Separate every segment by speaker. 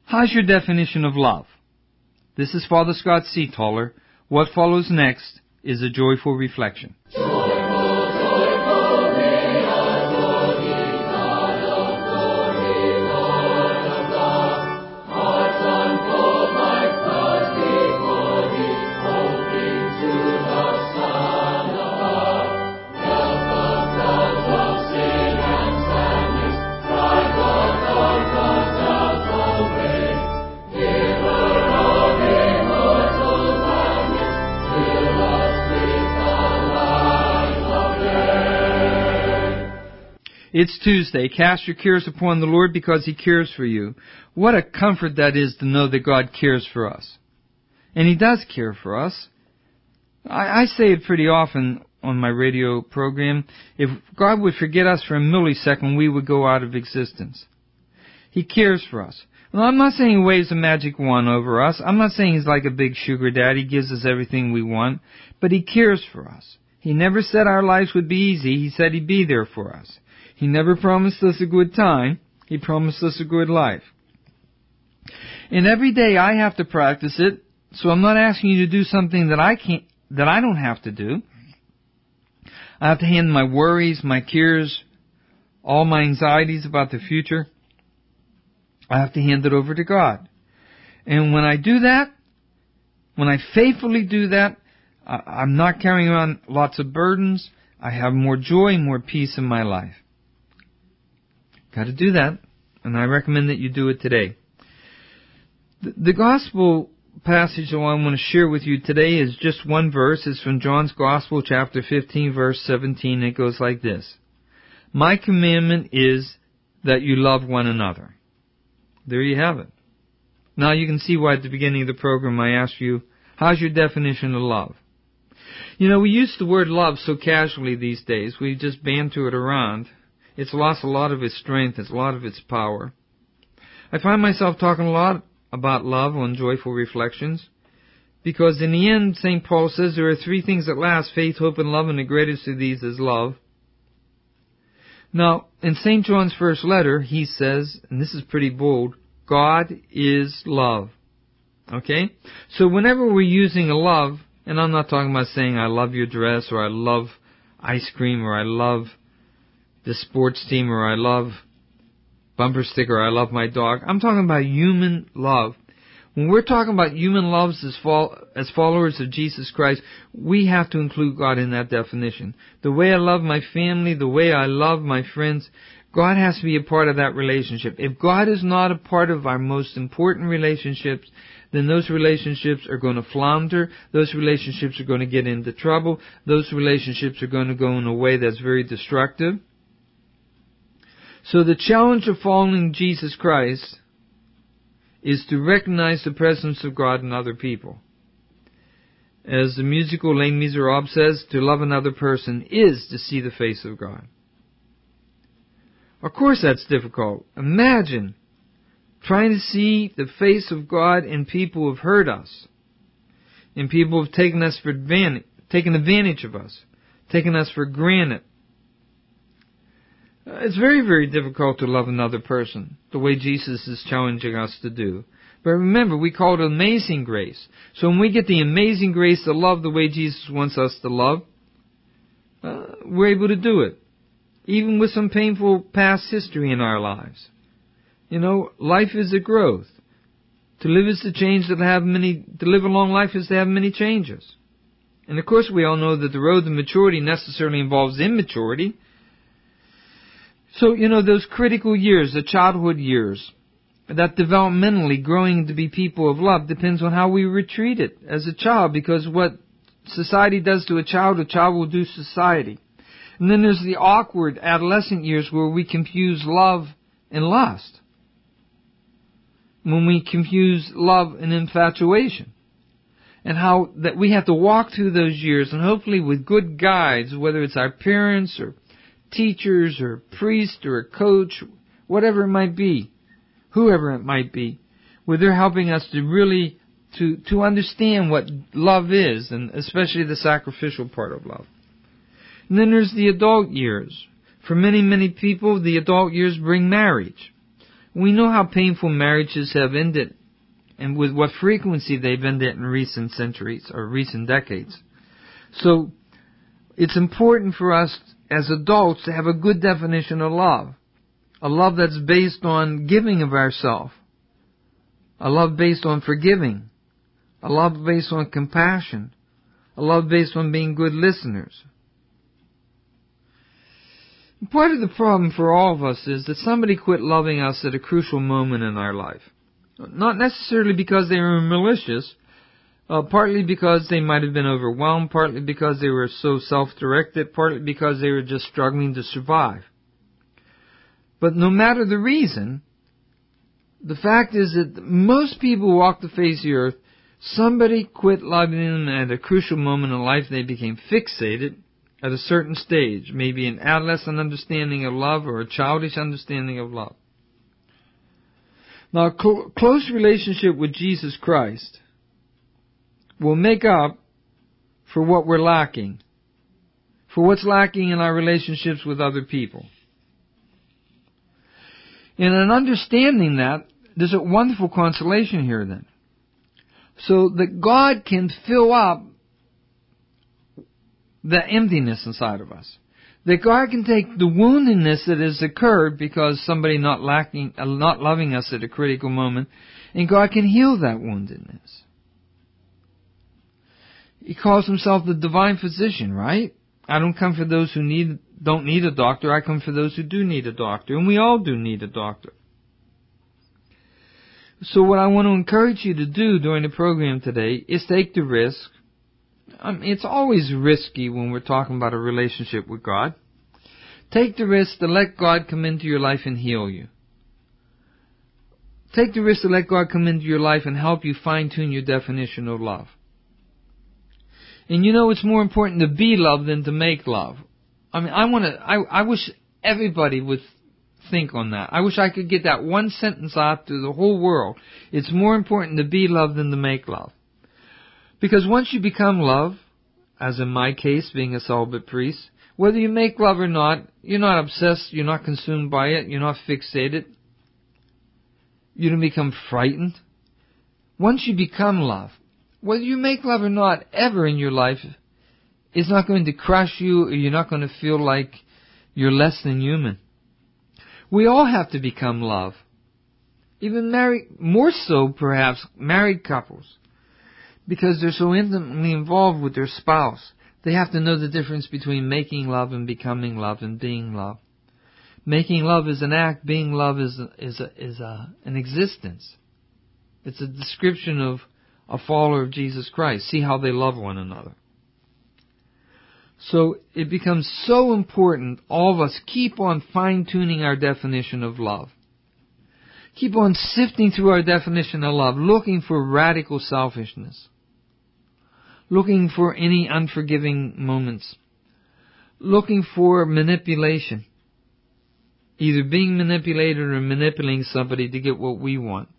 Speaker 1: How's your definition of love? This is Father Scott Seataller. What follows next is a joyful reflection. It's Tuesday. Cast your cares upon the Lord because He cares for you. What a comfort that is to know that God cares for us. And He does care for us. I say it pretty often on my radio program. If God would forget us for a millisecond, we would go out of existence. He cares for us. Well, I'm not saying He waves a magic wand over us. I'm not saying He's like a big sugar daddy, gives us everything we want. But He cares for us. He never said our lives would be easy. He said He'd be there for us. He never promised us a good time. He promised us a good life. And every day I have to practice it, so I'm not asking you to do something that I don't have to do. I have to hand my worries, my cares, all my anxieties about the future, I have to hand it over to God. And when I do that, when I faithfully do that, I'm not carrying around lots of burdens. I have more joy, more peace in my life. Got to do that, and I recommend that you do it today. The gospel passage that I want to share with you today is just one verse. It's from John's Gospel, chapter 15, verse 17. It goes like this. My commandment is that you love one another. There you have it. Now you can see why at the beginning of the program I asked you, how's your definition of love? You know, we use the word love so casually these days. We just banter it around. It's lost a lot of its strength, it's a lot of its power. I find myself talking a lot about love on Joyful Reflections, because in the end, St. Paul says there are three things that last: faith, hope, and love, and the greatest of these is love. Now, in St. John's first letter, he says, and this is pretty bold, God is love. Okay? So whenever we're using a love, and I'm not talking about saying I love your dress, or I love ice cream, or I love the sports team, or I love bumper sticker, I love my dog. I'm talking about human love. When we're talking about human loves as followers of Jesus Christ, we have to include God in that definition. The way I love my family, the way I love my friends, God has to be a part of that relationship. If God is not a part of our most important relationships, then those relationships are going to flounder. Those relationships are going to get into trouble. Those relationships are going to go in a way that's very destructive. So the challenge of following Jesus Christ is to recognize the presence of God in other people. As the musical Les Miserables says, to love another person is to see the face of God. Of course that's difficult. Imagine trying to see the face of God in people who have hurt us, in people who have taken advantage of us, taken us for granted. It's very, very difficult to love another person the way Jesus is challenging us to do. But remember, we call it amazing grace. So when we get the amazing grace to love the way Jesus wants us to love, we're able to do it, even with some painful past history in our lives. You know, life is a growth. To live is to live a long life is to have many changes. And of course we all know that the road to maturity necessarily involves immaturity. So, you know, those critical years, the childhood years, that developmentally growing to be people of love depends on how we were treated as a child, because what society does to a child will do society. And then there's the awkward adolescent years where we confuse love and lust. When we confuse love and infatuation. And how that we have to walk through those years, and hopefully with good guides, whether it's our parents or teachers or priest or a coach, whatever it might be, whoever it might be, where they're helping us to really to understand what love is, and especially the sacrificial part of love. And then there's the adult years. For many, many people, the adult years bring marriage. We know how painful marriages have ended and with what frequency they've ended in recent centuries or recent decades. So it's important for us as adults to have a good definition of love. A love that's based on giving of ourselves. A love based on forgiving. A love based on compassion. A love based on being good listeners. Part of the problem for all of us is that somebody quit loving us at a crucial moment in our life. Not necessarily because they were malicious, partly because they might have been overwhelmed, partly because they were so self-directed, partly because they were just struggling to survive. But no matter the reason, the fact is that most people who walk the face of the earth, somebody quit loving them at a crucial moment in life. They became fixated at a certain stage, maybe an adolescent understanding of love or a childish understanding of love. Now, a close relationship with Jesus Christ will make up for what we're lacking, for what's lacking in our relationships with other people. And in understanding that, there's a wonderful consolation here then. So that God can fill up the emptiness inside of us. That God can take the woundedness that has occurred because somebody not loving us at a critical moment, and God can heal that woundedness. He calls himself the divine physician, right? I don't come for those who don't need a doctor. I come for those who do need a doctor, and we all do need a doctor. So what I want to encourage you to do during the program today is take the risk. It's always risky when we're talking about a relationship with God. Take the risk to let God come into your life and heal you. Take the risk to let God come into your life and help you fine-tune your definition of love. And you know it's more important to be loved than to make love. I wish everybody would think on that. I wish I could get that one sentence out to the whole world. It's more important to be loved than to make love. Because once you become love, as in my case, being a celibate priest, whether you make love or not, you're not obsessed, you're not consumed by it, you're not fixated. You don't become frightened. Once you become love, whether you make love or not ever in your life, it's not going to crush you, or you're not going to feel like you're less than human. We all have to become love. Even married, more so perhaps, married couples. Because they're so intimately involved with their spouse. They have to know the difference between making love and becoming love and being love. Making love is an act. Being love is an existence. It's a description of a follower of Jesus Christ. See how they love one another. So it becomes so important, all of us keep on fine-tuning our definition of love. Keep on sifting through our definition of love, looking for radical selfishness. Looking for any unforgiving moments. Looking for manipulation. Either being manipulated or manipulating somebody to get what we want.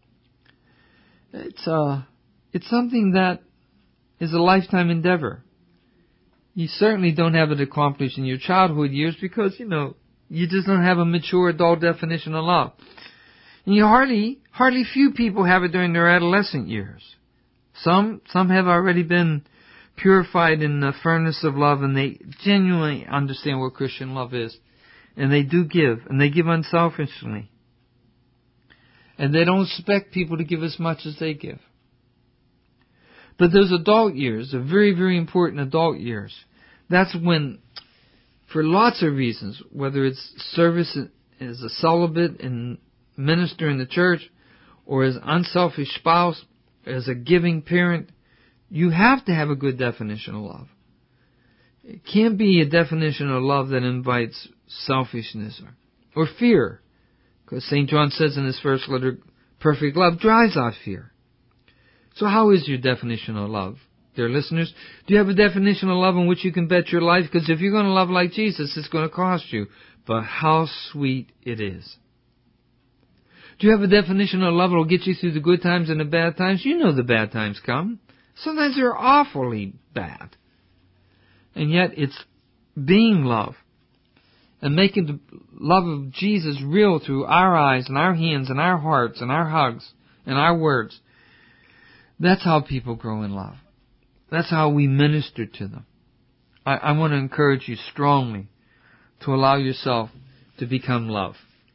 Speaker 1: It's something that is a lifetime endeavor. You certainly don't have it accomplished in your childhood years because, you just don't have a mature adult definition of love. And you hardly few people have it during their adolescent years. Some have already been purified in the furnace of love, and they genuinely understand what Christian love is. And they do give, and they give unselfishly. And they don't expect people to give as much as they give. But those adult years, the very, very important adult years, that's when, for lots of reasons, whether it's service as a celibate and minister in the church, or as unselfish spouse, as a giving parent, you have to have a good definition of love. It can't be a definition of love that invites selfishness or fear. Because St. John says in his first letter, perfect love drives out fear. So how is your definition of love, dear listeners? Do you have a definition of love on which you can bet your life? Because if you're going to love like Jesus, it's going to cost you. But how sweet it is. Do you have a definition of love that will get you through the good times and the bad times? You know the bad times come. Sometimes they're awfully bad. And yet it's being love. and making the love of Jesus real through our eyes and our hands and our hearts and our hugs and our words. That's how people grow in love. That's how we minister to them. I want to encourage you strongly to allow yourself to become love.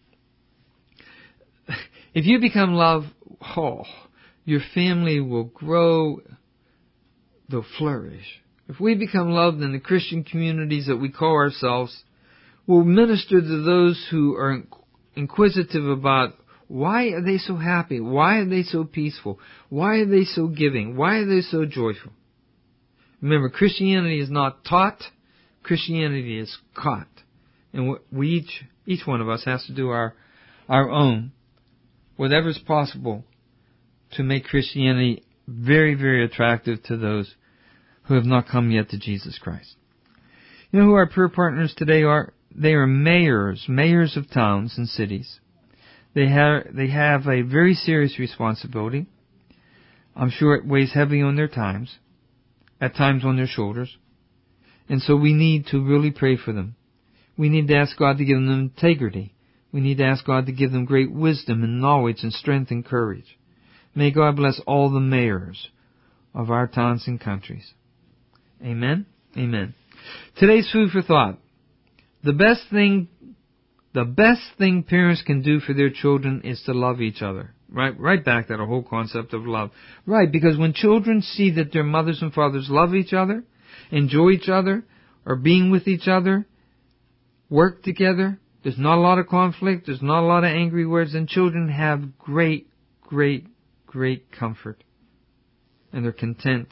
Speaker 1: If you become love, your family will grow, they'll flourish. If we become loved in the Christian communities that we call ourselves, we'll minister to those who are inquisitive about why are they so happy? Why are they so peaceful? Why are they so giving? Why are they so joyful? Remember, Christianity is not taught. Christianity is caught. And we each one of us has to do our own, whatever is possible, to make Christianity very, very attractive to those who have not come yet to Jesus Christ. You know who our prayer partners today are? They are mayors of towns and cities. They have a very serious responsibility. I'm sure it weighs heavily on their times, at times on their shoulders. And so we need to really pray for them. We need to ask God to give them integrity. We need to ask God to give them great wisdom and knowledge and strength and courage. May God bless all the mayors of our towns and countries. Amen? Amen. Today's food for thought. The best thing parents can do for their children is to love each other. Right back to the whole concept of love. Right, because when children see that their mothers and fathers love each other, enjoy each other, are being with each other, work together, there's not a lot of conflict, there's not a lot of angry words, and children have great, great, great comfort. And they're content.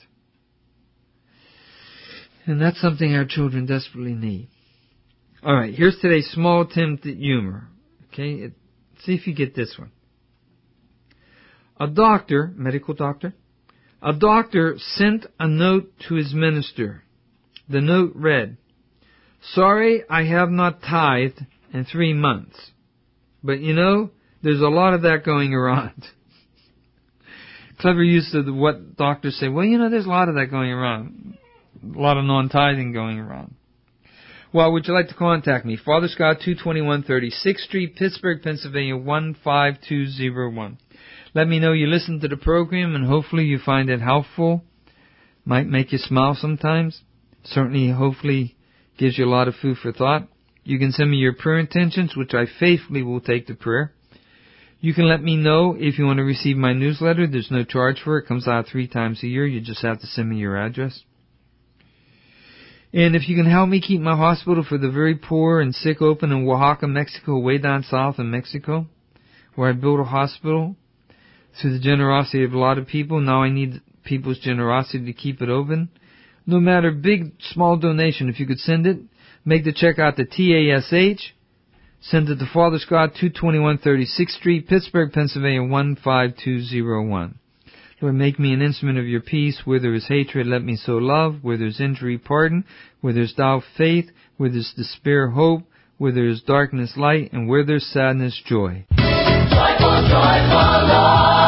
Speaker 1: And that's something our children desperately need. All right, here's today's small attempt at humor. Okay, see if you get this one. A doctor, medical doctor, sent a note to his minister. The note read, "Sorry, I have not tithed in 3 months. But you know, there's a lot of that going around." Clever use of what doctors say. Well, you know, there's a lot of that going around. A lot of non-tithing going around. Well, would you like to contact me? Father Scott, 221 36th Street, Pittsburgh, Pennsylvania, 15201. Let me know you listened to the program and hopefully you find it helpful. Might make you smile sometimes. Certainly, hopefully, gives you a lot of food for thought. You can send me your prayer intentions, which I faithfully will take to prayer. You can let me know if you want to receive my newsletter. There's no charge for it. It comes out 3 times a year. You just have to send me your address. And if you can help me keep my hospital for the very poor and sick open in Oaxaca, Mexico, way down south in Mexico, where I built a hospital through the generosity of a lot of people. Now I need people's generosity to keep it open. No matter big, small donation, if you could send it, make the check out to TASH. Send it to Father Scott, 221 36th Street, Pittsburgh, Pennsylvania, 15201. Lord, make me an instrument of your peace. Where there is hatred, let me sow love. Where there is injury, pardon. Where there is doubt, faith. Where there is despair, hope. Where there is darkness, light. And where there is sadness, joy. Joyful, joyful, Lord.